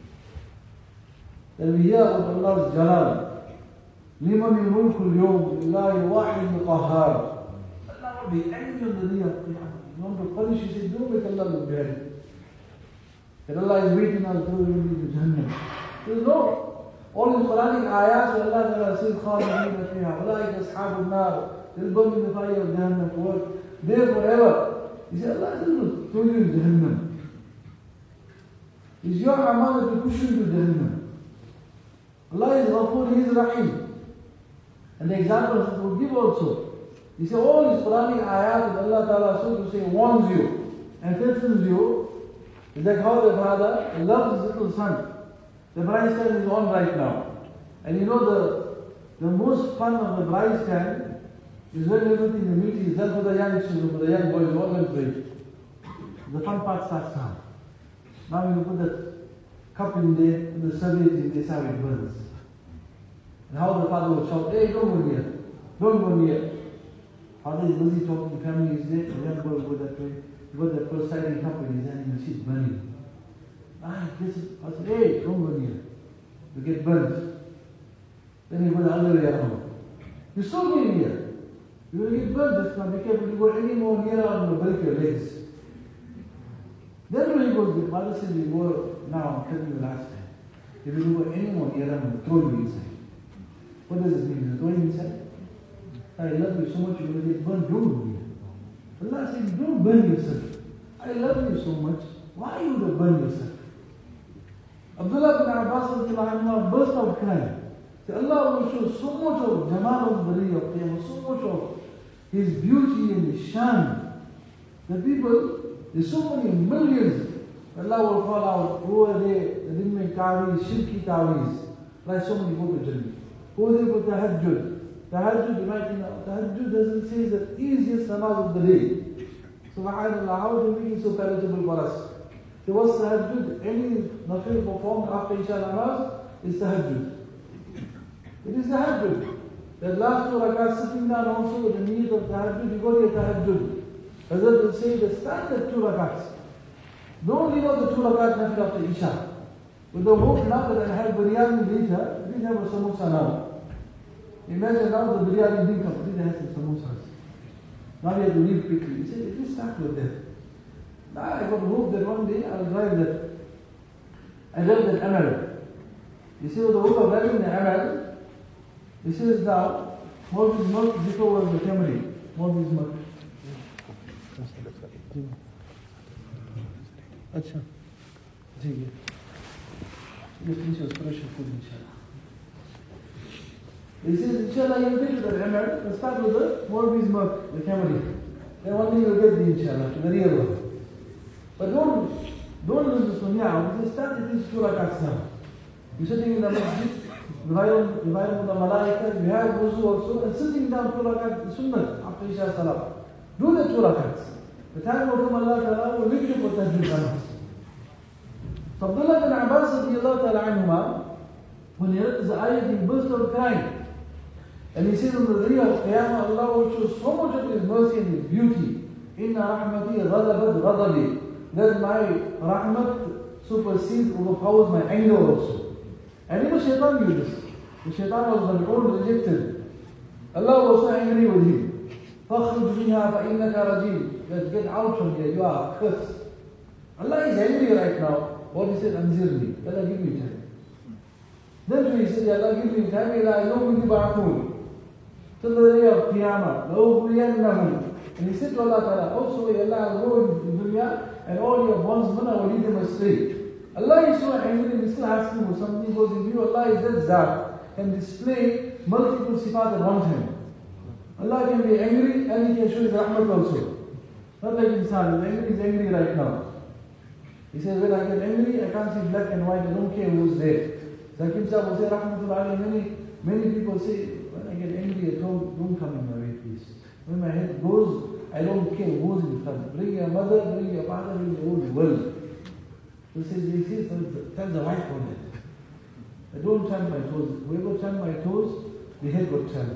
that we hear of Allah's jalal. لِمَنِ الْمُلْكُ الْيَوْمِ لِلَّهِ وَاحِدِ الْقَهَّارِ. Allah will be angry on the day of Qiyamah. You want to punish, He said, don't make Allah look bad. That Allah is waiting, I'll throw you into Jahannam. There is no. All the Quranic ayat where Allah Ta'ala says, خَالِدِينَ فِيهَا أُولَٰئِكَ أَصْحَابُ النَّارِ. They'll burn in the fire of Jahannam for there forever. He said, Allah doesn't throw you in Jahannam. It's your amal to push you into Jahannam. Allah is Ghafur, He is Rahim. And the examples will give also. He said, all these Quranic ayat that Allah Ta'ala, so to say, warns you and threatens you. It's like how the father loves his little son. The bride stand is on right now. And you know the the most fun of the bride stand is when everything, the meeting is done for the young children, for the young boys, all went break. The fun part starts now. Now you put that cup in there, and the service in there, how it burns. And how the father will shout, hey, don't go near, don't go near. Father is busy talking, family is there, the young boy will go that way. He got that first sighting cup in his hand, and the she's burning. Ah, this is, I said, hey, don't go near. You get burnt. Then he goes the other way around. You saw me near. You will get burnt this time. Be careful, you go any more nearer, I'm going to break your legs. Then when he goes, the father says, you go, now I'm telling you last time. If you go any more nearer, I'm going to throw you inside. What does this mean? You throw him inside? I love you so much, you will get burnt. Don't go near. Allah says, don't burn yourself. I love you so much. Why you would burn yourself? Abdullah bin Abbas burst out crying. So Allah will show so much of Jamal al-Bari of Qiyamah, so much of His beauty and His shan. The people, there's so many millions. Allah will call out, who are they? They didn't make ta'weez, shirki ta'weez. Like so many go to Jannah. Who are they for tahajjud? Tahajjud, you might know, tahajjud doesn't say the easiest namaz of the day. Subhanallah, how do we make it so palatable for us? So what's tahajjud? Any nafil performed after Isha namaz is tahajjud. It is tahajjud. The last two rakats sitting down also with the need of tahajjud, you go to your tahajjud. Hazrat will say the standard two rakats. Don't leave out the two rakat nafil after Isha. With the hope now that I have biryani later, please have a samosa now. Imagine now the biryani didn't come, please have some samosas. Now you have to leave quickly. He said, it is start with that. Now I got hope that one day I will drive that. I read that Amal. You see with the hope of driving the Amal, he says now, Mawbi's Mulk before was the Camry. Mawbi's Mulk. अच्छा ठीक है, ये finish your spiritual food inshallah. He says inshallah you get to the Hamad, let's start with the Morbi's milk, the Camry. Then one day you'll get the inshallah, to the real one. But don't, don't lose this one now, just start at these two rakats now. You're sitting in the masjid, divided with the malaika, you have wuzu also, and sitting down two rakats, sunnah, after Isha Salah. Do the two rakats. The time will come Allah Ta'ala will make you for tahajjud namaz. So Abdullah bin Abbas radiallahu ta'ala anhuma, when he read the ayat, he burst out crying. And he said on the day of Qiyamah, Allah will show so much of His mercy and His beauty. Inna rahmati ghadabat ghadabi. That my rahmat supersedes, overpowers my anger also. And even Shaitan knew this. The Shaitan was the old rejected. Allah was so angry with him. فَخْرُجْ مِنْهَا فَإِنَّكَ رَجِيمٌ. Let's get out from here, you are cursed. Allah is angry right now. What he said, Anzirni, Allah give me time. Then he said, Allah give me time, I know who you are. Till the day of Qiyamah, لَأُغْوِيَنَّهُمْ. And he said to Allah Ta'ala, also Allah will go in dunya and all your bondsmen, I will lead them astray. Allah is so angry and he still asking him something, because if you, Allah is that Zat, can display multiple sifat at one time. Allah can be angry and He can show His rahmat also. Not like insan, he's angry, he's angry right now. He says, when I get angry, I can't see black and white, I don't care who's there. Zakim Sahib will say, rahmatullah, many, many people say, when I get angry, I told, don't come in my way, please. When my head goes, I don't care who's in front. Bring your mother, bring your father, bring the whole world. So he says, he says, tell the wife on it. I don't turn my toes. Whoever turned my toes, the head got turned.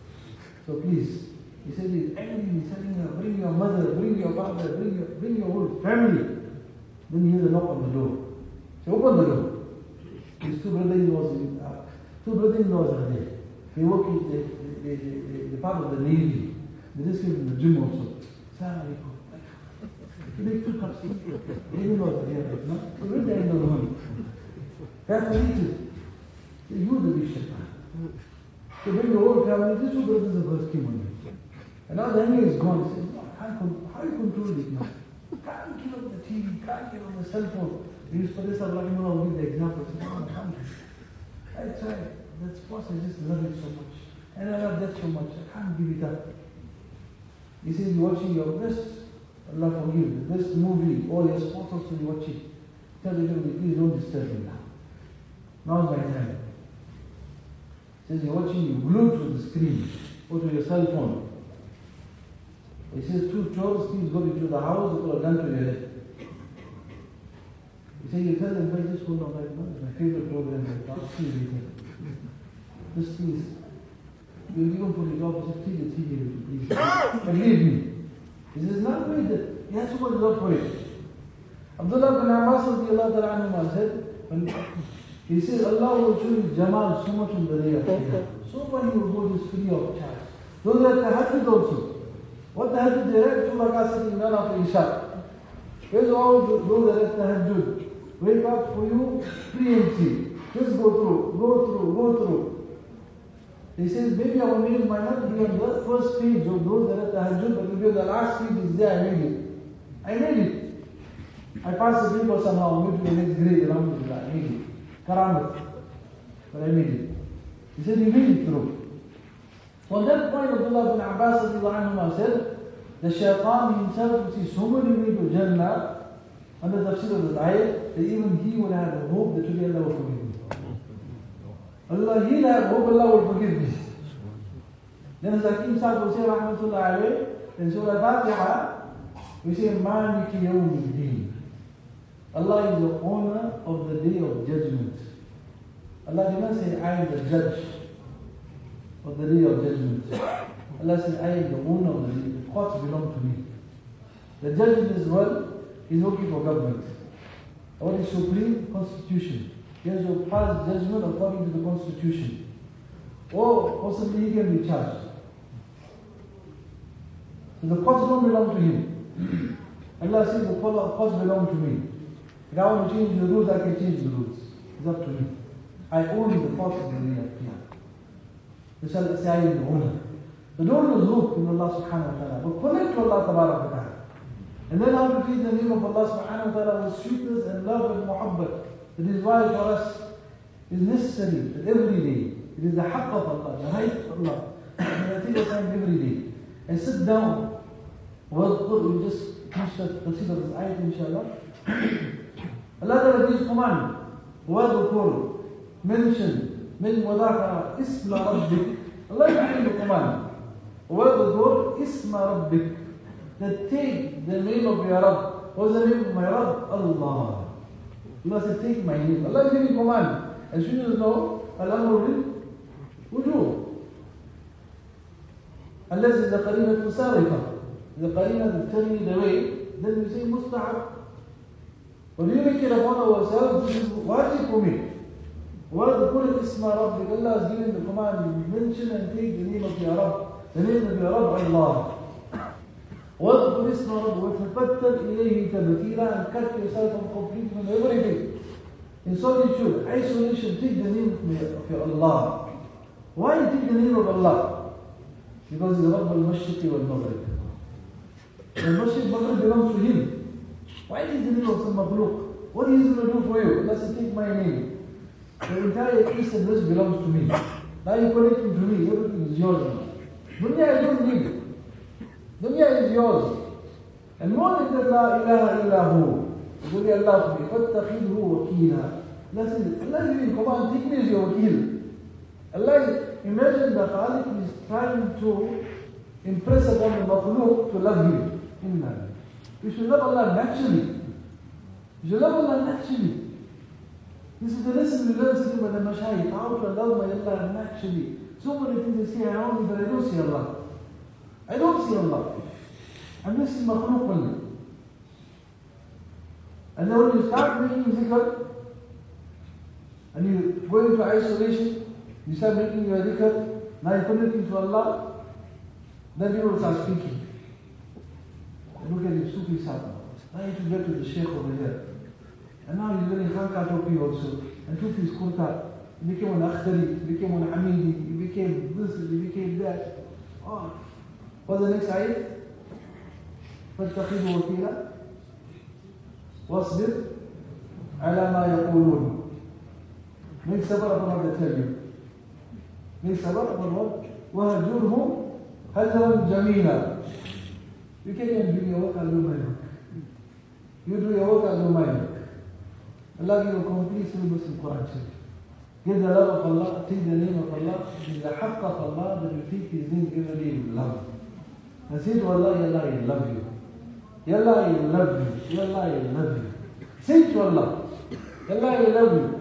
So please, he said he's angry, he's telling her, bring your mother, bring your father, bring your, bring your whole family. Then he hears a knock on the door. So open the door. His two brother-in-laws, uh, two brother-in-laws are there. They work in the, the, the, the, the part of the Navy. They just came from the gym also. Assalamu alaikum. They make two cups. In-laws are here right now. So we're there in the room. That's what he did. You the big shaitan. So bring the whole family, these two brothers of hers came on me. And now the anger is gone. He says, no, I can't control, how do you control it now? Can't give up the T V, can't give up the cell phone. We used to this, I'll give the example. I said, no, I can't. I tried. That's what I just love it so much. And I love that so much. I can't give it up. He says, you're watching your best, Allah forgive you, the best movie, all your sports also you're watching. Tell everybody, please don't disturb me now. Now's my time. He says, you're watching, you're glued to the screen, or to your cell phone. He says, two chores, please go into the house, or put a gun to your head. He says, you tell them, I just hold on right now, it's my favorite program right now, see you later. Just please, you'll even put it off, just please, please, please. And leave me. He says, not wait that, he has to put it up for it. Abdullah bin Abbas radiallahu ta'ala anhu said, when he says, Allah will show you Jamal so much in the day of Qiyamah. So many will go just free of charge. Those that tahajjud also. What tahajjud they read? Two rakats sitting down after Isha. Where's all those that read tahajjud? Wake up for you, pre-empty. Just go through, go through, go through. He says, maybe our names might not be on the first page of those that read tahajjud, but maybe on the last page is there, I made it. I made it. I passed the paper somehow, maybe the next grade, alhamdulillah, I made it. Karamat. But I made it. He said, he made it through. So at that point, Abdullah bin Abbas said, the shaitan himself will see so many way to Jannah, under the tafsir of the ayat, that even he will have a hope that today Allah will forgive me. Allah, he'll have hope Allah will forgive me. Then as Hakim Sahib will say, Rahmatullah alayh, in Surah Fatiha, we say, Maliki Yawmiddin. Allah is the owner of the day of judgment. Allah did not say, I am the judge of the day of judgment. Allah said, I am the owner of the day. The courts belong to me. The judge in this world is working for government. What is supreme? Constitution. He has to pass judgment according to the constitution. Or possibly he can be charged. So the courts don't belong to him. Allah says, the courts belong to me. If I want to change the rules, I can change the rules. It's up to me. I own the courts of the day of Qiyamah. This is say I am the owner. The door is look in Allah subhanahu wa ta'ala. But connect to Allah tabarak wa ta'ala. And then how to treat the name of Allah subhanahu wa ta'ala with sweetness and love and muhabbat. That is why for us is necessary that every day. It is the haqq of Allah, the right of Allah. And I think time every day. And sit down. Well, we just finish the tafsir of this ayat inshallah. Allah Ta'ala gives command. وَذْكُرْ Mention. من وَذَاكَ اسْمَ رَبِّكَ. Allah gives the command. وَذْكُرْ اسْمَ رَبِّكَ. That take the name of your Rabb. What's the name of my Rabb? Allah. Allah said, take my name. Allah gave you command. As soon as you know, Al-Amru Wujuh. Unless it's the qarina to sarifah. The qarina to tell you the way, then we say mustahab. But we make it upon ourselves, this is wajib for me. وَذْكُرِ اسْمَ رَبِّكَ. Allah has given the command, mention and take the name of your Rabb. The name of your Rabb, Allah. وَذْكُرِ اسْمَ رَبِّكَ وَتَبَتَّلْ إِلَيْهِ تَبْتِيلًا. And cut yourself from complete from everything. In solitude, isolation, take the name of your Allah. Why you take the name of Allah? Because He's Rabb al-Mashriqi wal-Maghrib. The Mashriq Maghrib belongs to Him. Why is the name of some makhluk? What is He going to do for you? Allah said, take my name. The entire East and West belongs to me. Now you connect to me, everything is yours now. Dunya, I don't need it. Dunya is yours. And more than that, La ilaha illahu. Only Allah for me. فَاتَّخِذْهُ وَكِيلًا. Allah said, Allah is giving command, take me as your wakil. Allah, imagine the Khaliq is trying to impress upon the makhluk to love Him. Inna. You should love Allah naturally. You should love Allah naturally. This is the lesson we learn sitting by the Mashayikh. How to love my Allah naturally. So many things they say around me, but I don't see Allah. I don't see Allah. I'm missing makhluk only. And then when you start making zikr, and you go into isolation, you start making your dhikr, now you're connecting to Allah, then people start speaking. And look at the Sufi Sahib. Now you have to get to the Shaykh over here. And now he's wearing khanka topi also. And topi is kurta. He became an akhdari, he became an hamidi, he became this, he became that. Oh. What's the next ayat? فَاتَّخِذُوا وَكِيلًا وَاصْبِرْ عَلَى مَا يَقُولُونَ. Make sabr upon what they tell you. Make sabr upon what? وَهَجُرْهُمْ هَجْرًا جَمِيلًا. You can't even do your work, I'll do my work. You do your work, I'll do my work. Allah give a complete syllabus in Quran Sharif. Get the love of Allah, take the name of Allah, it is the haqq of Allah that you take His name every day with love. And say to Allah, Ya Allah, I love you. Ya Allah, I love you. Ya Allah, I love you. Say to Allah, Ya Allah, I love you.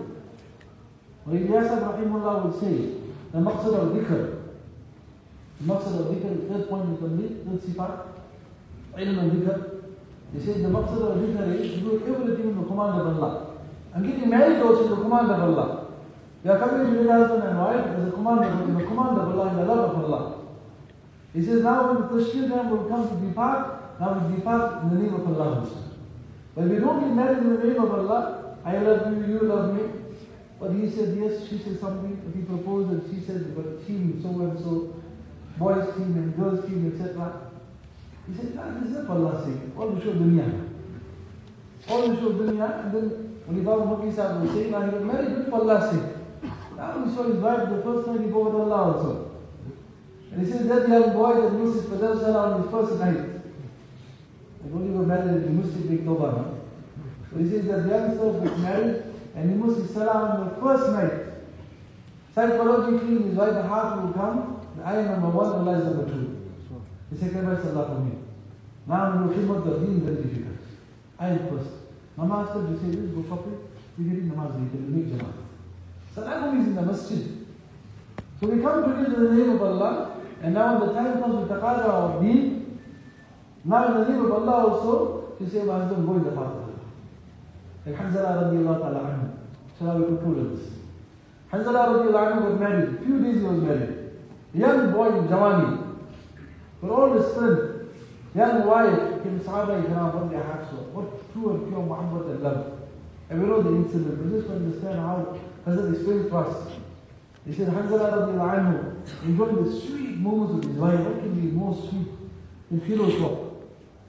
Ilyas Rahimullah would say, the maqsad of dhikr, the maqsad of dhikr, the third point is complete, third sifat, ilm and dhikr. He said the maqsad of dhikr is to do everything in the command of Allah. And getting married also in the command of Allah. You are coming to your husband and wife as a command of, in the command of Allah, in the love of Allah. He says now when the tashkil time will come to depart, now we depart in the name of Allah. But we don't get married in the name of Allah, I love you, you love me. But he said yes, she said something, but he proposed and she said, but team so and so, boys team and girls team, et cetera. He said, nah, this is not for Allah's sake, all to show dunya. All to show dunya, and then when Imam Muqi Sahib was saying, now he was married for Allah's sake. Now he saw his wife the first night he go with Allah also. And he says that young boy that missed his Fadal Salah on his first night. And when he got married, he missed his big Tawbah. So he says that youngster was married and he missed his Salah on the first night. Psychologically, his wife, the heart will come, I am number one, Allah is number two. He sacrificed Allah for me. Now I'm looking at the deen very difficult. I am first. Mama asked her to say this, go shopping, we get in namaz later, we make jama'at. Salah is in the masjid. So we come together in the name of Allah, and now when the time comes with taqaza of deen, now in the name of Allah also, she say, my husband, go in the path of Allah. Like Hanzala radiallahu ta'ala anhu. Shall we conclude this? Hanzala radiallahu anhu got married. A few days he was married. A young boy in Jawani. For all his strength, young wife came Sahaba Ikram, what they have so. What true and pure Muhammad and love. And we know the incident. We just understand how Hazrat explained to us. He said, Hanzala radiallahu anhu enjoyed the sweet moments of his wife. What can be more sweet than pillow talk?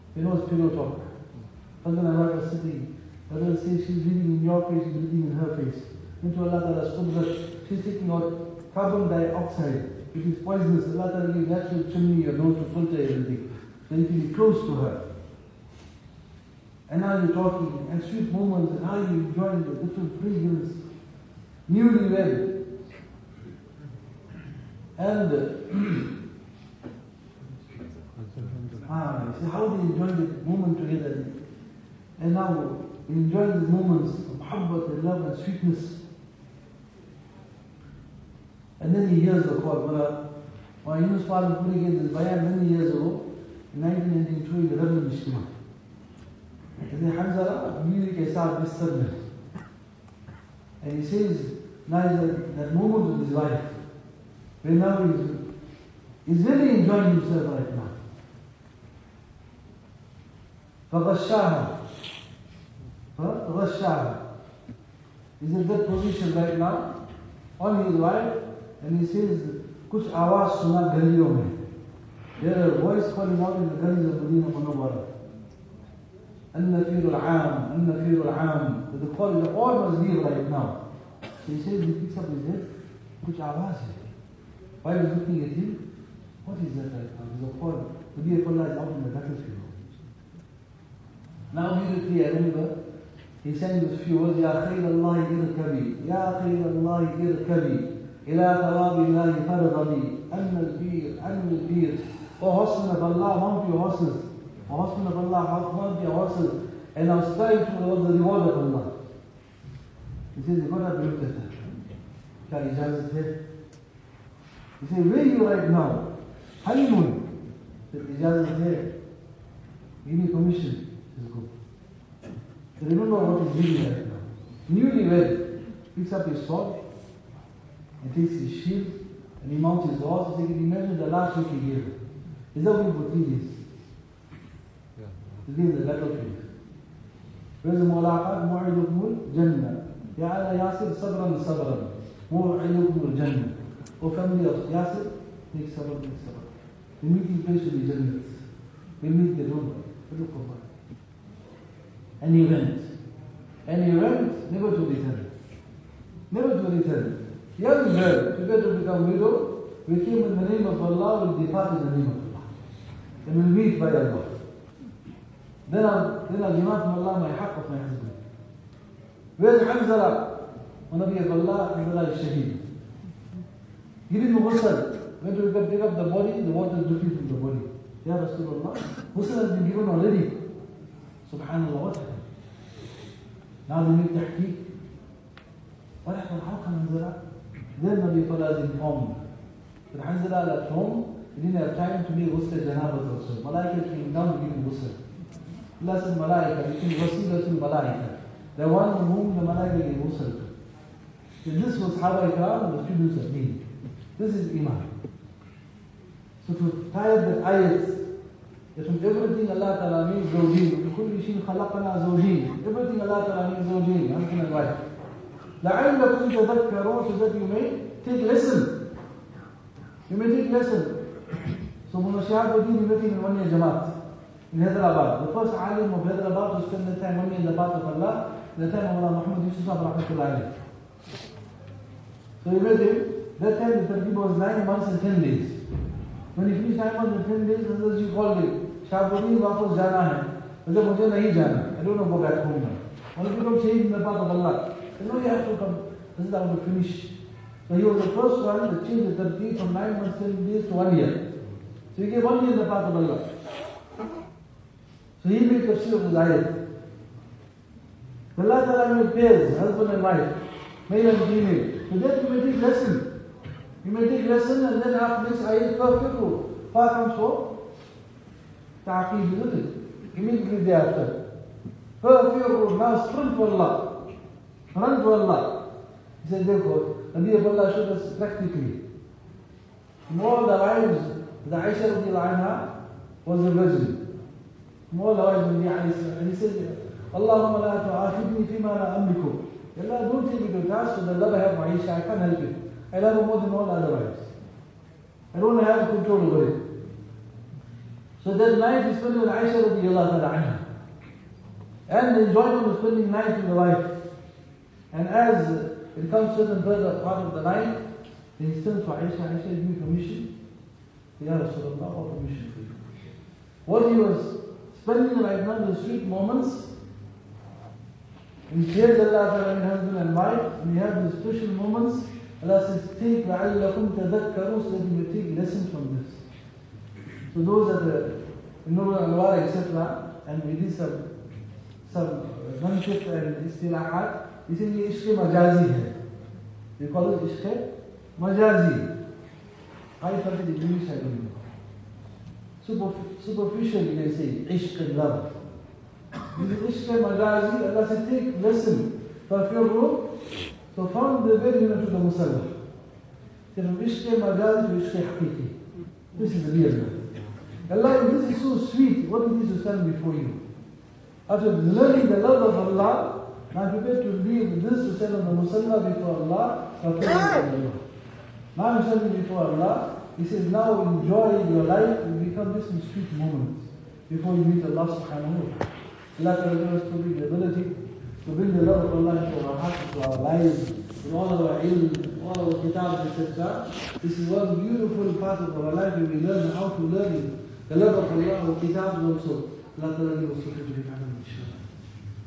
You know it's pillow talk. Husband and wife are sitting. The other says she's breathing in your face, you're breathing in her face. Into Allah Ta'ala's qudrat, she's taking out carbon dioxide, which is poisonous. Allah Ta'ala gives natural chimney or nose to filter everything. So you can be close to her. And now you're talking, and sweet moments, and how you're enjoying the different fragrance, newlywed. And ah, you see how they enjoy the moment together. And now enjoying these moments of muhabbat and love and sweetness. And then he hears the call. Well, when Yunus Paul Puri gave this bayan many years ago, in nineteen ninety-two, in the Rebel Mishtima. And then Hamza, music is out this sudden. And he says, now that, that moment of his life, when now he's, he's really enjoying himself right now. فغشاها فغشاها. He's in that position right now on his wife, and he says, कुछ आवाज सुना गलियों में. There are voice calling out in the gullies of Medina Munawwara. النفير العام النفير العام. The call is all must leave right now. So he says, he picks up his head, कुछ आवाज है. Why was looking at him? What is that right now? There's a call. The Nabi of Allah is out in the battlefield. Now immediately I remember, he sang this few words, يا خير الله اركبي يا خير الله اركبي إلى ثواب الله فرغبي أن البير أن البير. O horsemen of Allah, mount your horses. O horsemen of Allah, mount your horses. And now strive towards the reward of Allah. He says, you got to look at that. Shall Ijazat here? He says, where are you right now? Honeymoon. He said, Ijazat here. Give me permission. So remember what he's doing right now. Newlywed picks up his sword and takes his shield and he mounts his horse. He said, can you imagine the last week he gave? He's not going for three days. He's been in the battlefield. Where's the mulaqat? Mu'idukumul Jannah. Ya ala Yasir, sabran sabran. Mu'idukumul Jannah. O family of Yasir, make sabr, make sabr. The meeting place will be Jannah. We'll meet the room. Look for one. And he went. And he went never to return. Never to return. Young girl, prepared to become widow, we came in the name of Allah, will depart in the name of Allah. And will meet by Allah. Then I'll, then I'll demand from Allah my haqq of my husband. Where's Hanzala? O Nabi of Allah, Hanzala is shaheed. Give him a ghusl. When to pick up the body, the water is dripping from the body. Ya Rasulullah, ghusl has been given already. Subhanallah, what happened? Now they make tahqiq. What happened? How come Hanzala? Then Nabi Fala is informed. But Hanzala at home, he didn't have time to make ghusl janabat also. Malaika came down to give him ghusl. Allah said Malaika, between wasilatul Malaika. The one on whom the Malaika gave ghusl to. So this was Sahaba Ikram, the students of me. This is Iman. So to tie up the ayats, that from everything Allah Ta'ala means zawjeen. بِكُلِّ شِيءٍ خَلَقْنَا زَوْجِينَ. Everything Allah Ta'ala means zawjeen. Husband and wife. لَعَلَّكُمْ تَذَكَّرُونَ. So that you may take lesson. You may take lesson. So Mullah Shihab Uddin is meeting in one year Jamaat in Hyderabad. The first alim of Hyderabad to spend the time one year in the path of Allah, the time of Allah Muhammad Yusuf Rahmatullah. So he met him. That time the tartib was nine months and ten days. When he finished nine months and ten days, Hazrat called him. Shahabuddin वापस जाना है. मुझे मुझे नहीं जाना. I don't know, go back home now. Only people change in the path of Allah. They know you have to come. This is how to finish. So he was the first one that changed the tartib from nine months, ten days to one year. So he gave one year in the path of Allah. So he made tafsir of his ayat. Allah Ta'ala made pairs, husband and wife, male and female. So that you may take lesson. You may take lesson and then after this ayat perfect. Far comes for ta'qeed, isn't it? Immediately thereafter. Perfect, now sprint to Allah. Run to Allah. He said, therefore, Nabi of Allah showed us practically. In all the wives, the Aisha radiallahu anha was a virgin. In all the wives of Nabi alayhi salam. And he said, Allahumma la tu'afidni fima la amliku. Allah, don't take me to task for the love I have for Aisha. I can't help it. I love her more than all other wives. I don't have control over it. So So that night we spend with Aisha radiallahu ta'ala anha. And the enjoyment of spending night with the wife. And as it comes to the further part of the night, the instance for Aisha, Aisha gave me permission. Ya Rasulullah, what permission for you? What he was spending right now, the sweet moments, we shared Allah Ta'ala in husband and wife, we have these special moments. Allah says, take لَعَلَّكُمْ تَذَكَّرُوا, so that you may take lessons from this. So those are the Nur al-Anwar, et cetera. And we did some, some manshif and istilahat. He said, ye ishq majazi hai. We call it ishq majazi. I thought it English, I don't know. Superf- superficial, you can say, ishq and love. This is ishq majazi. Allah said, take lesson. فَفِرُّوا. So from the very to the musalla. So from ishq majazi to ishq haqiqi. This is the real love. Allah, this is so sweet. What it is to stand before you. After learning the love of Allah, now I'm prepared to leave this to stand on the musalla before Allah. Now I'm standing before Allah. He says, now enjoy your life and become this in sweet moments before you meet Allah subhanahu wa ta'ala. Allah Ta'ala gives us to bring the ability to bring the love of Allah into our hearts, into our lives, in all of our ilm, all our kitabs, et cetera. This is one beautiful part of our life where we learn how to learn it. The love of Allah, our kitabs also. Allah Ta'ala gives us to bring it.